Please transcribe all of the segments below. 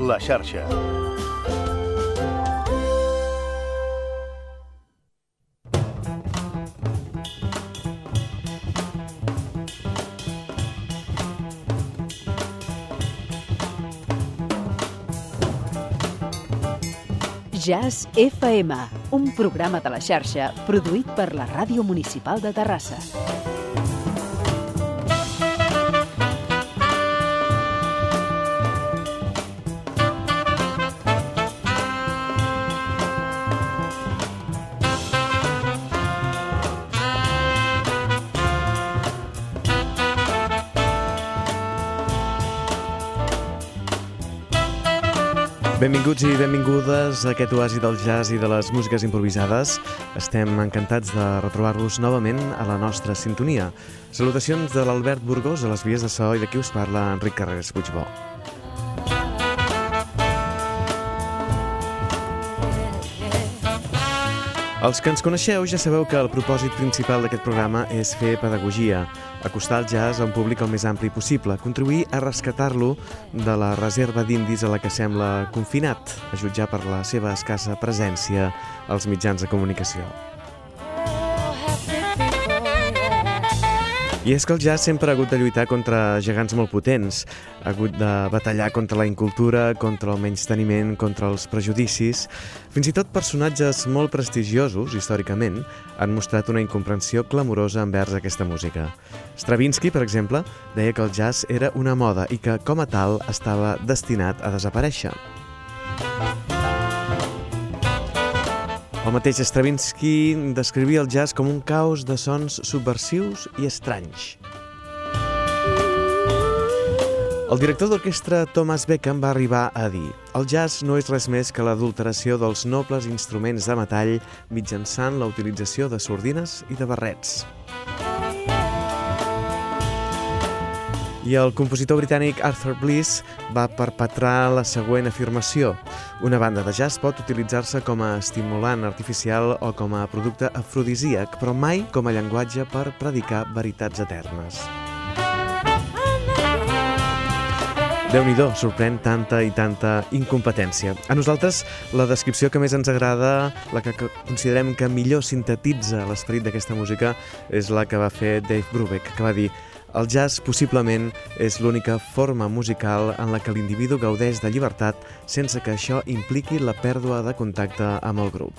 La Xarxa. Jazz FM, un programa de la xarxa produït per la Ràdio Municipal de Terrassa. Benvinguts i benvingudes a aquest oasi del jazz i de les músiques improvisades. Estem encantats de retrobar-vos novament a la nostra sintonia. Salutacions de l'Albert Burgos a les vies de so i de qui us parla, Enric Carreras Puigbó. Els que ens coneixeu ja sabeu que el propòsit principal d'aquest programa és fer pedagogia, acostar el jazz a un públic el més ampli possible, contribuir a rescatar-lo de la reserva d'indis a la que sembla confinat, a jutjar per la seva escassa presència als mitjans de comunicació. I és que el jazz sempre ha hagut de lluitar contra gegants molt potents, ha hagut de batallar contra la incultura, contra el menysteniment, contra els prejudicis. Fins i tot personatges molt prestigiosos, històricament, han mostrat una incomprensió clamorosa envers aquesta música. Stravinsky, per exemple, deia que el jazz era una moda i que, com a tal, estava destinat a desaparèixer. El mateix Stravinsky descrivia el jazz com un caos de sons subversius i estranys. El director d'orquestra Thomas Beckham va arribar a dir: el jazz no és res més que l'adulteració dels nobles instruments de metall mitjançant la utilització de sordines i de barrets. I el compositor britànic Arthur Bliss va perpetrar la següent afirmació: una banda de jazz pot utilitzar-se com a estimulant artificial o com a producte afrodisíac, però mai com a llenguatge per predicar veritats eternes. Déu-n'hi-do, sorprèn tanta i tanta incompetència. A nosaltres, la descripció que més ens agrada, la que considerem que millor sintetitza l'esperit d'aquesta música, és la que va fer Dave Brubeck, que va dir: el jazz possiblement és l'única forma musical en la que l'individu gaudeix de llibertat sense que això impliqui la pèrdua de contacte amb el grup.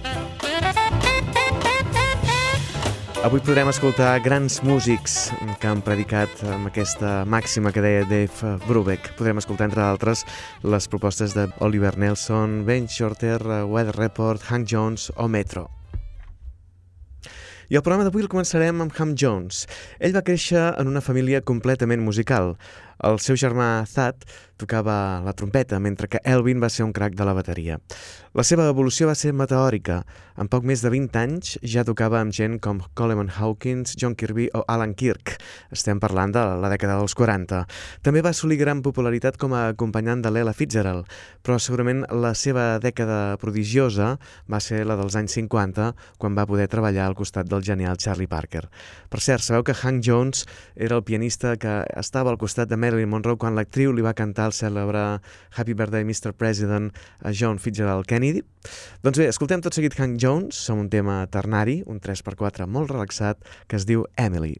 Avui podrem escoltar grans músics que han predicat amb aquesta màxima que deia Dave Brubeck. Podrem escoltar, entre d'altres, les propostes de Oliver Nelson, Ben Shorter, Weather Report, Hank Jones o Metro. I el programa d'avui el començarem amb Hank Jones. Ell va créixer en una família completament musical. El seu germà Thad tocava la trompeta, mentre que Elvin va ser un crac de la bateria. La seva evolució va ser meteòrica. En poc més de 20 anys ja tocava amb gent com Coleman Hawkins, John Kirby o Alan Kirk. Estem parlant de la dècada dels 40. També va assolir gran popularitat com a acompanyant de l'Ella Fitzgerald, però segurament la seva dècada prodigiosa va ser la dels anys 50, quan va poder treballar al costat del genial Charlie Parker. Per cert, sabeu que Hank Jones era el pianista que estava al costat de Marilyn Monroe quan l'actriu li va cantar el cèlebre Happy Birthday Mr. President a John Fitzgerald Kennedy? Doncs bé, escoltem tot seguit Hank Jones, som un tema ternari, un 3x4 molt relaxat, que es diu Emily.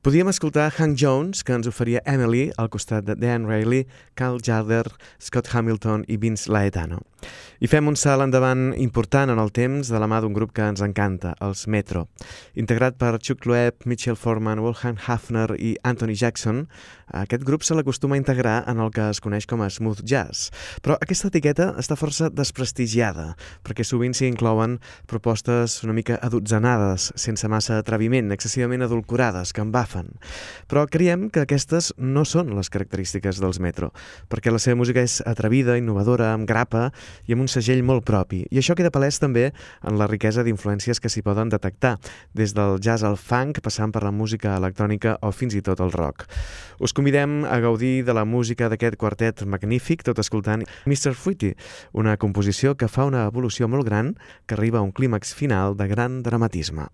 Podíem escoltar Hank Jones, que ens oferia Emily, al costat de Dan Reilly, Carl Jarder, Scott Hamilton i Vince Laetano. I fem un salt endavant important en el temps de la mà d'un grup que ens encanta, els Metro. Integrat per Chuck Loeb, Mitchell Foreman, Wolfgang Hafner i Anthony Jackson, aquest grup se l'acostuma a integrar en el que es coneix com a smooth jazz. Però aquesta etiqueta està força desprestigiada, perquè sovint s'hi inclouen propostes una mica adotzenades, sense massa atreviment, excessivament adulcorades, que embafen. Però creiem que aquestes no són les característiques dels Metro, perquè la seva música és atrevida, innovadora, amb grapa i amb un segell molt propi. I això queda palès també en la riquesa d'influències que s'hi poden detectar, des del jazz al funk, passant per la música electrònica o fins i tot el rock. Us convidem a gaudir de la música d'aquest quartet magnífic, tot escoltant Mr. Fruity, una composició que fa una evolució molt gran que arriba a un clímax final de gran dramatisme.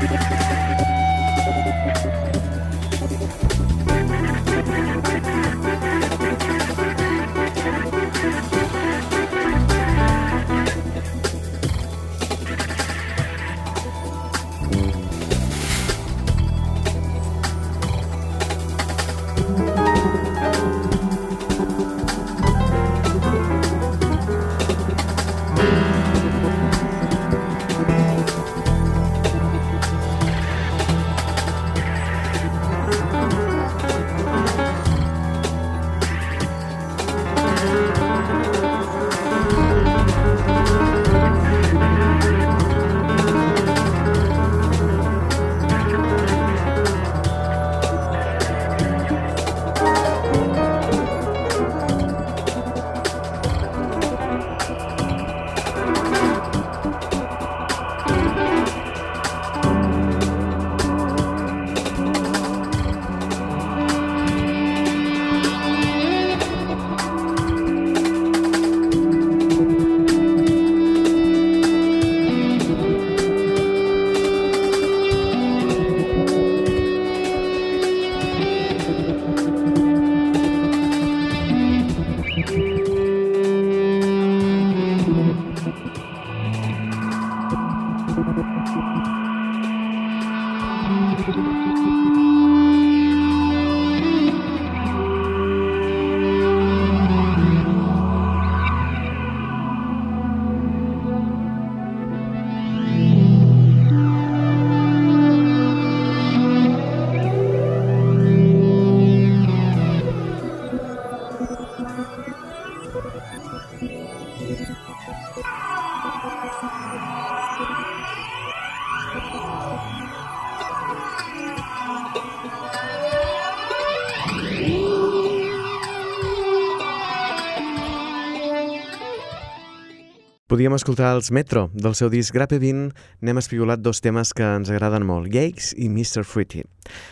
Podíem escoltar els Metro, del seu disc Grape 20, n'hem espigolat dos temes que ens agraden molt, Yikes i Mr. Fruity.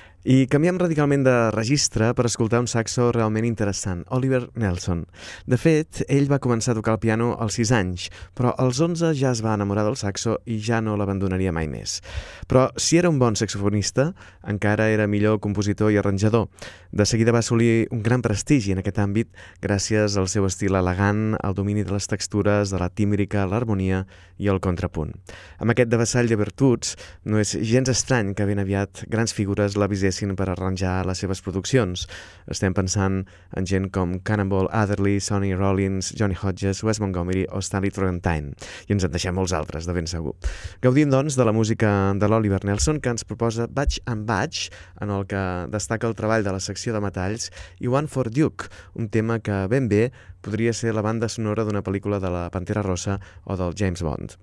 I canviem radicalment de registre per escoltar un saxo realment interessant, Oliver Nelson. De fet, ell va començar a tocar el piano als 6 anys, però als 11 ja es va enamorar del saxo i ja no l'abandonaria mai més. Però si era un bon saxofonista, encara era millor compositor i arranjador. De seguida va assolir un gran prestigi en aquest àmbit gràcies al seu estil elegant, al domini de les textures, de la tímbrica, l'harmonia i el contrapunt. Amb aquest devessall de virtuts, no és gens estrany que ben aviat grans figures la visessin per arranjar les seves produccions. Estem pensant en gent com Cannonball Adderley, Sonny Rollins, Johnny Hodges, Wes Montgomery o Stanley Turrentine. I ens en deixem molts altres, de ben segur. Gaudim, doncs, de la música de l'Oliver Nelson, que ens proposa Batch and Batch, en el que destaca el treball de la secció de metalls, i One for Duke, un tema que ben bé podria ser la banda sonora d'una pel·lícula de la Pantera Rosa o del James Bond.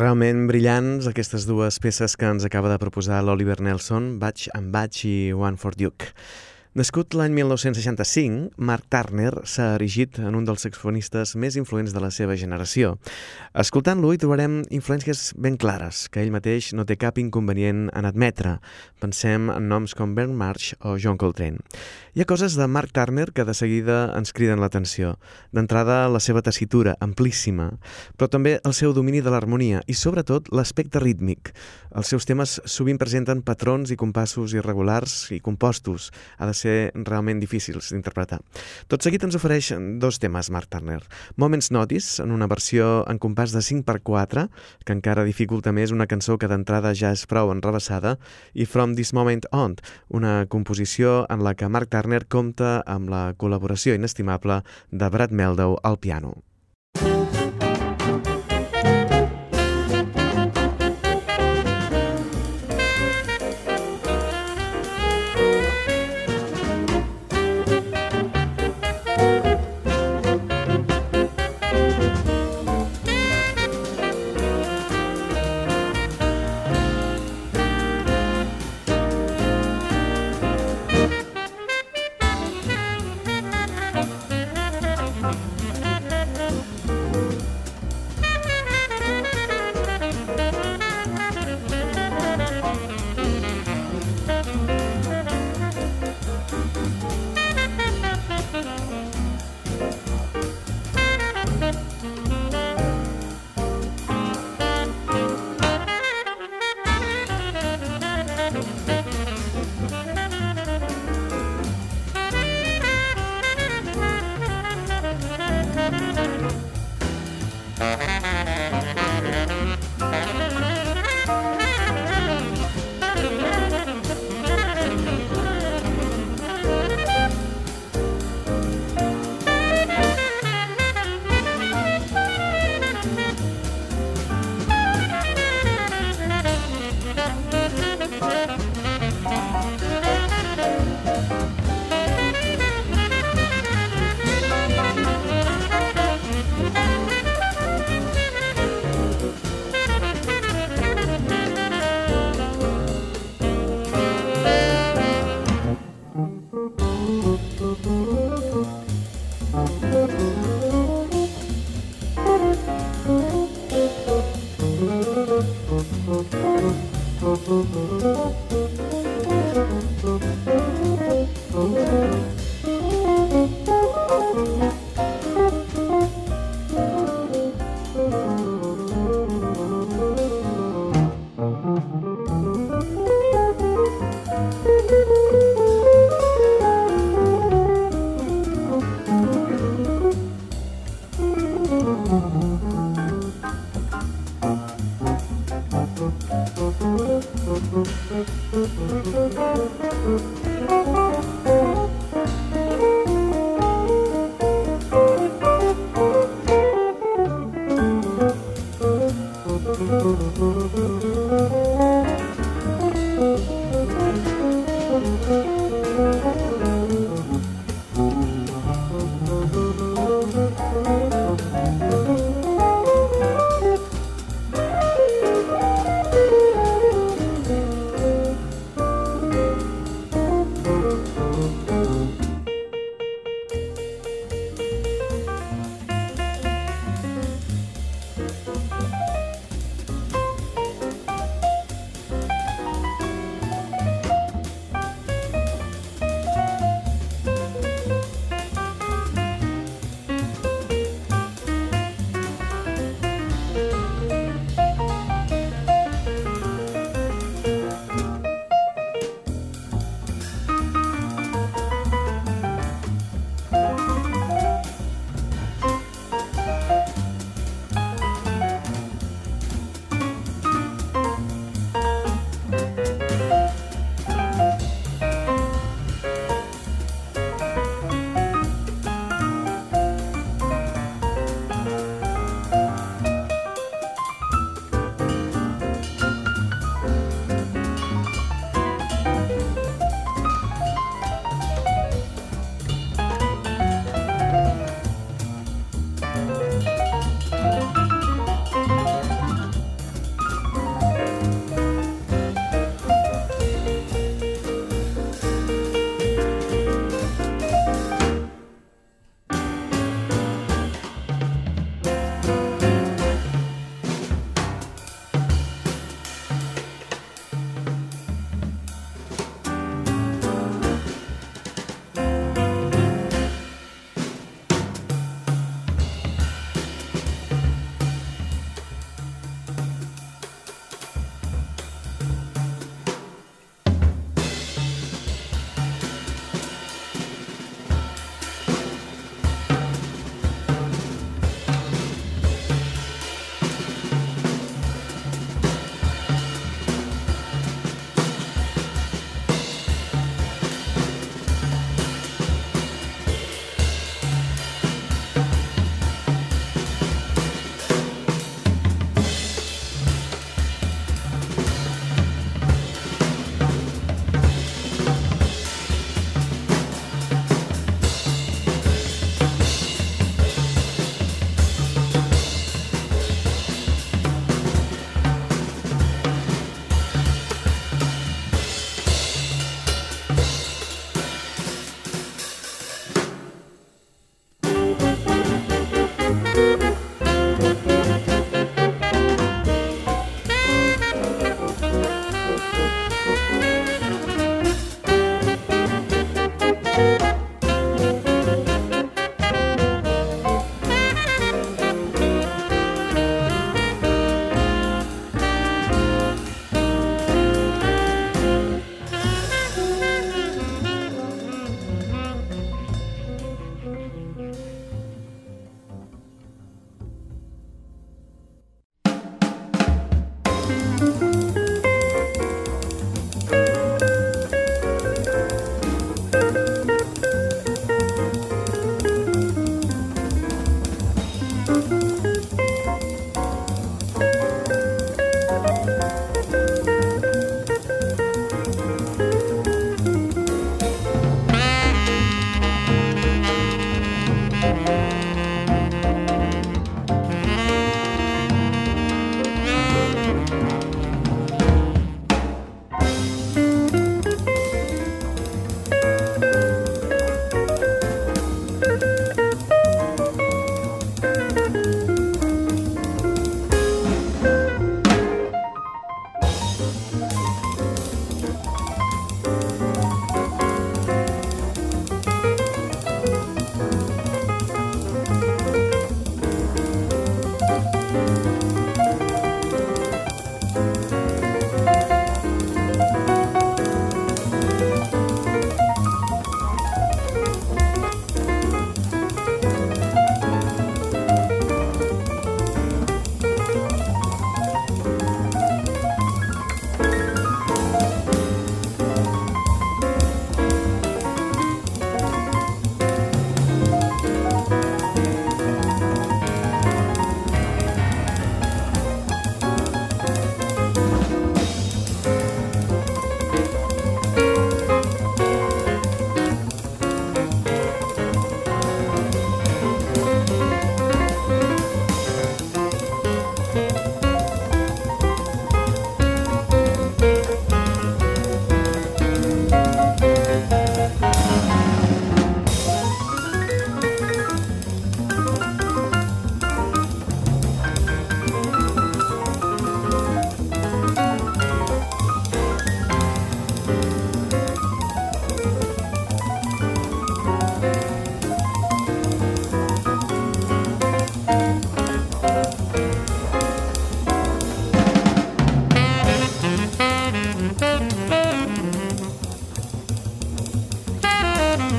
Realment brillants aquestes dues peces que ens acaba de proposar l'Oliver Nelson, Batch and Batch i One for Duke. Nascut l'any 1965, Mark Turner s'ha erigit en un dels saxofonistes més influents de la seva generació. Escoltant-lo hi trobarem influències ben clares, que ell mateix no té cap inconvenient en admetre. Pensem en noms com Bernd March o John Coltrane. Hi ha coses de Mark Turner que de seguida ens criden l'atenció. D'entrada, la seva tessitura, amplíssima, però també el seu domini de l'harmonia i, sobretot, l'aspecte rítmic. Els seus temes sovint presenten patrons i compassos irregulars i compostos. Ha de ser realment difícils d'interpretar. Tot seguit ens ofereix dos temes, Mark Turner. Moment's Notice, en una versió en compàs de 5/4, que encara dificulta més una cançó que d'entrada ja és prou enrevessada, i From This Moment On, una composició en la que Mark Turner compta amb la col·laboració inestimable de Brad Mehldau al piano.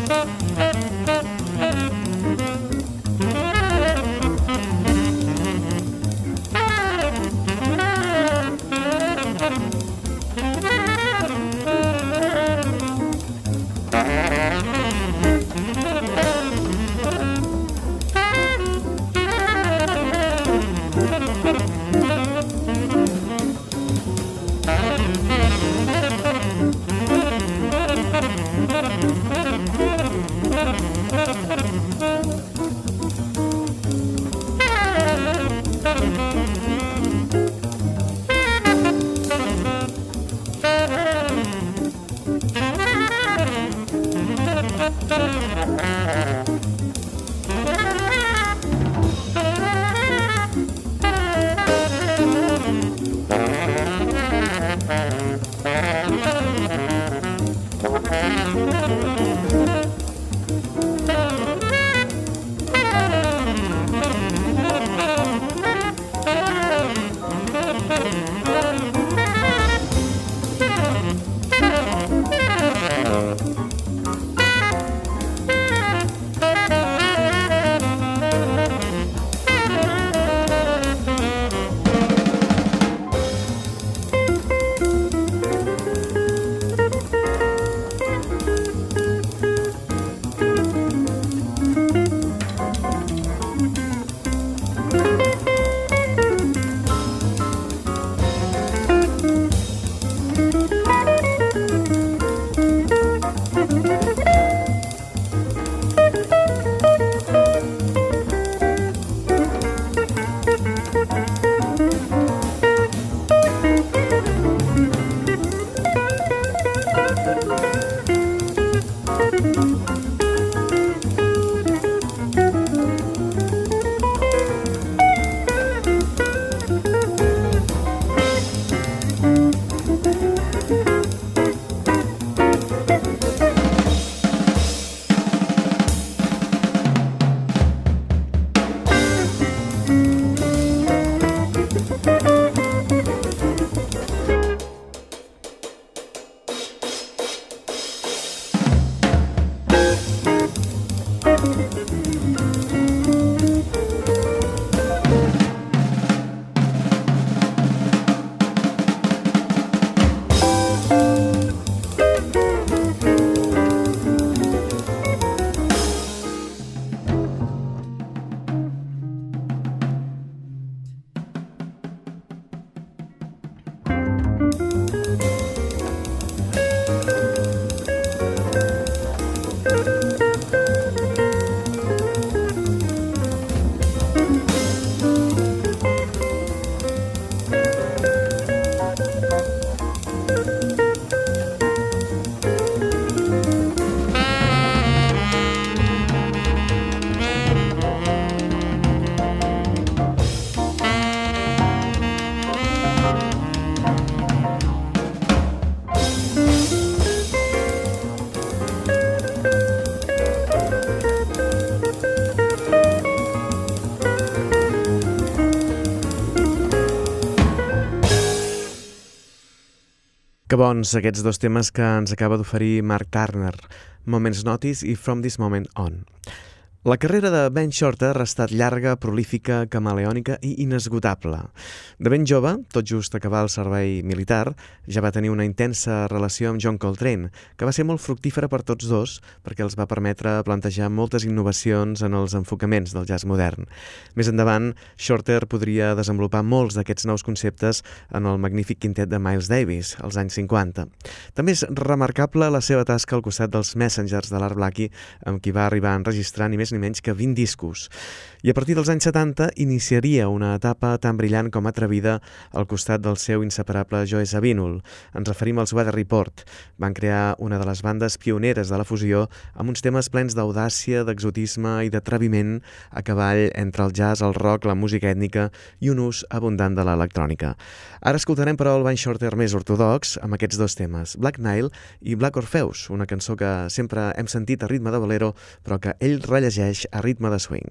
Que bons aquests dos temes que ens acaba d'oferir Mark Turner, Moment's Notice i From This Moment On. La carrera de Ben Shorter ha estat llarga, prolífica, camaleònica i inesgotable. De ben jove, tot just acabar el servei militar, ja va tenir una intensa relació amb John Coltrane, que va ser molt fructífera per tots dos perquè els va permetre plantejar moltes innovacions en els enfocaments del jazz modern. Més endavant, Shorter podria desenvolupar molts d'aquests nous conceptes en el magnífic quintet de Miles Davis, als anys 50. També és remarcable la seva tasca al costat dels Messengers de l'Art Blakey, amb qui va arribar a enregistrar ni més ni menys que 20 discos. I a partir dels anys 70 iniciaria una etapa tan brillant com atrevida al costat del seu inseparable Joe Zawinul. Ens referim als Weather Report. Van crear una de les bandes pioneres de la fusió amb uns temes plens d'audàcia, d'exotisme i d'atreviment a cavall entre el jazz, el rock, la música ètnica i un ús abundant de l'electrònica. Ara escoltarem però el Ben Shorter més ortodox amb aquests dos temes, Black Nile i Black Orpheus, una cançó que sempre hem sentit a ritme de bolero però que ell rellegeix a ritme de swing.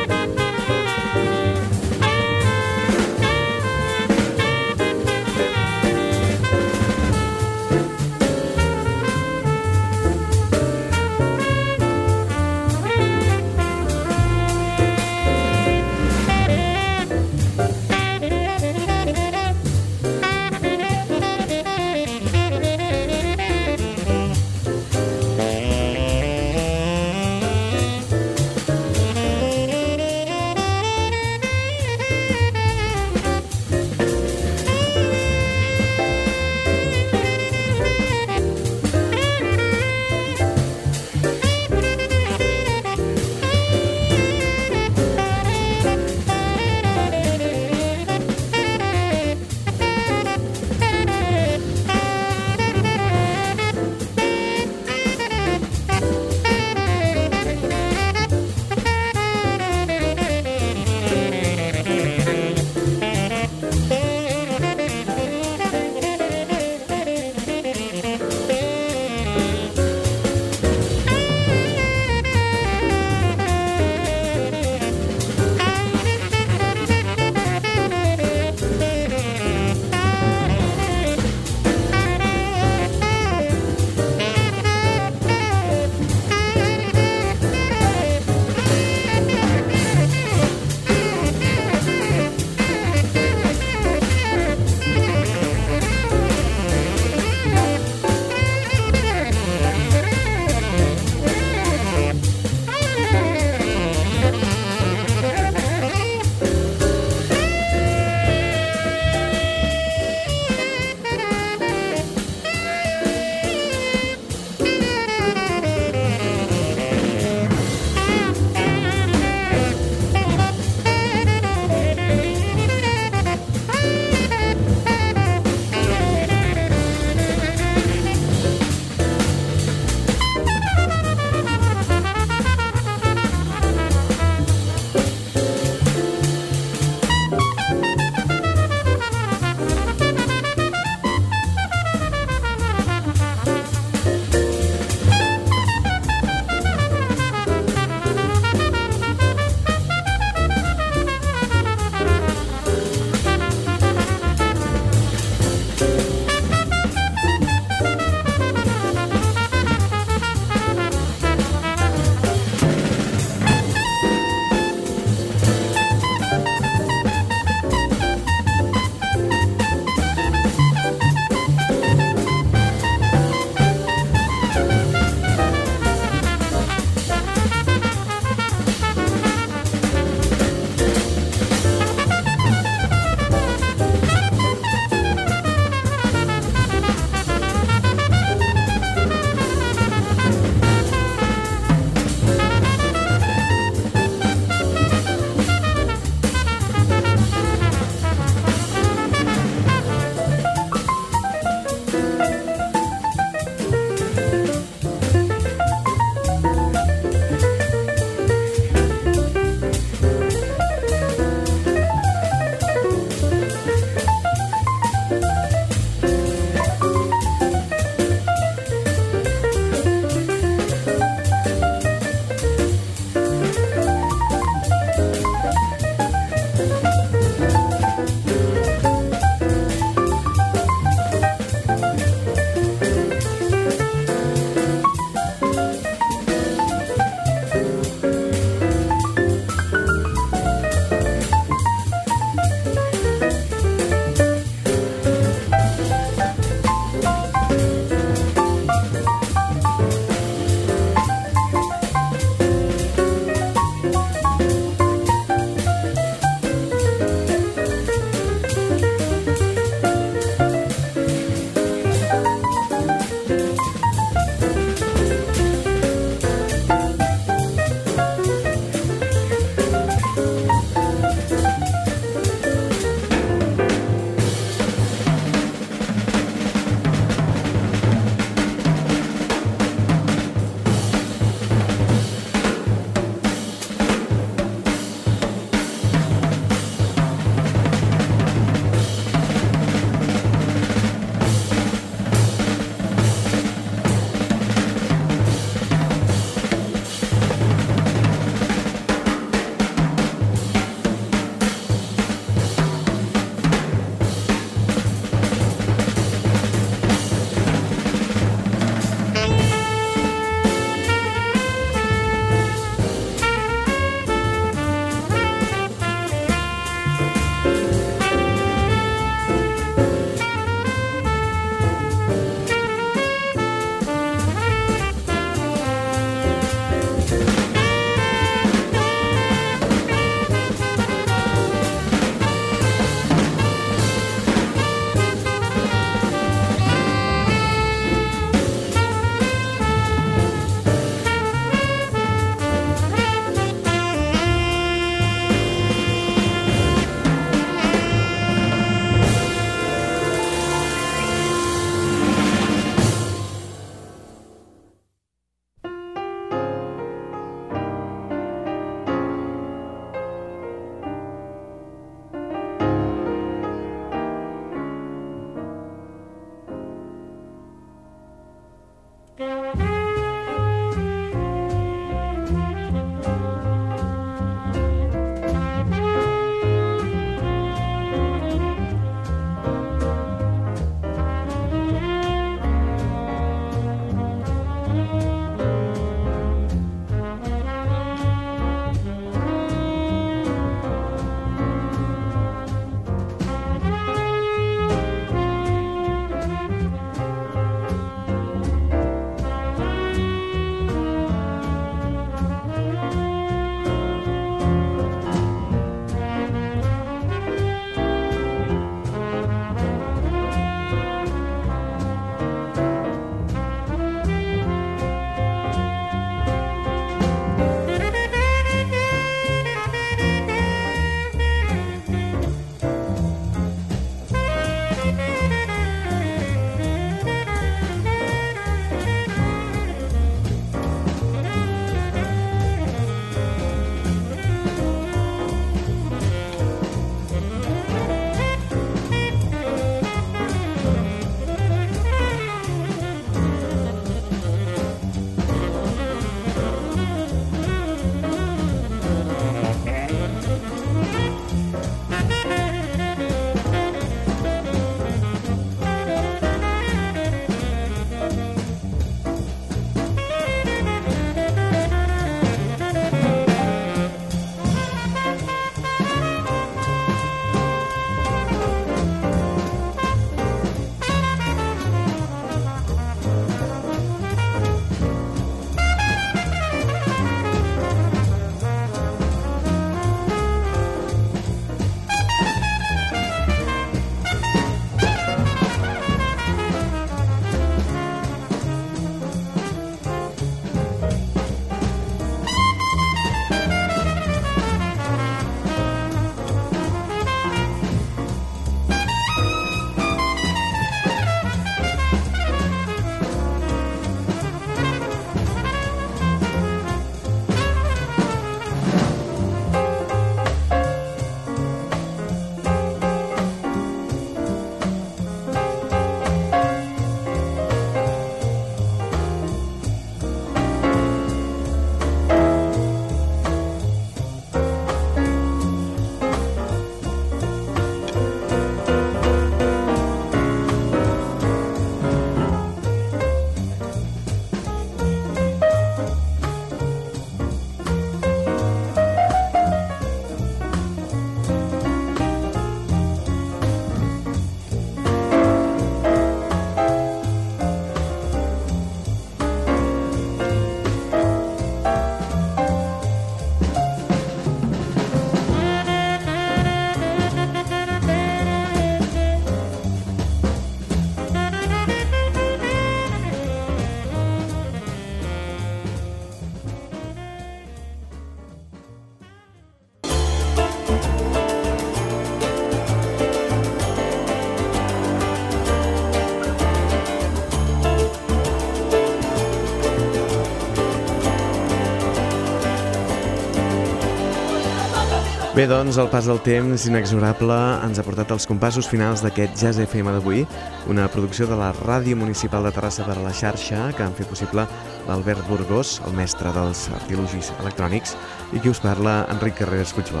Bé, doncs, el pas del temps inexorable ens ha portat als compassos finals d'aquest Jazz FM d'avui, una producció de la Ràdio Municipal de Terrassa per a la xarxa que han fet possible l'Albert Burgos, el mestre dels artilugis electrònics, i qui us parla, Enric Carreras Puigvol.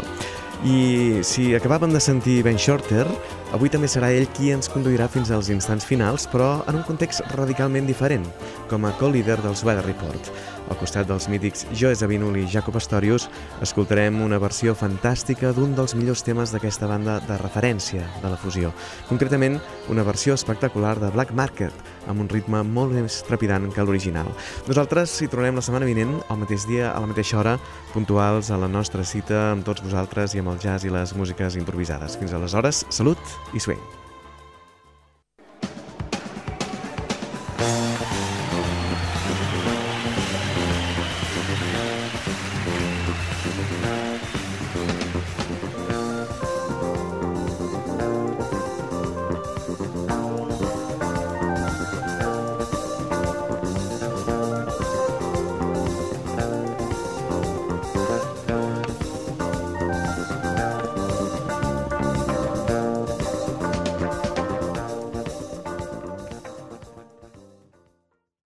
I si acabàvem de sentir Ben Shorter, avui també serà ell qui ens conduirà fins als instants finals, però en un context radicalment diferent, com a co-líder dels Weather Report. Al costat dels mítics Joe Zawinul i Jaco Pastorius, escoltarem una versió fantàstica d'un dels millors temes d'aquesta banda de referència de la fusió. Concretament, una versió espectacular de Black Market, amb un ritme molt més trepidant que l'original. Nosaltres hi tornarem la setmana vinent, al mateix dia, a la mateixa hora, puntuals a la nostra cita amb tots vosaltres i amb el jazz i les músiques improvisades. Fins aleshores, salut i swing!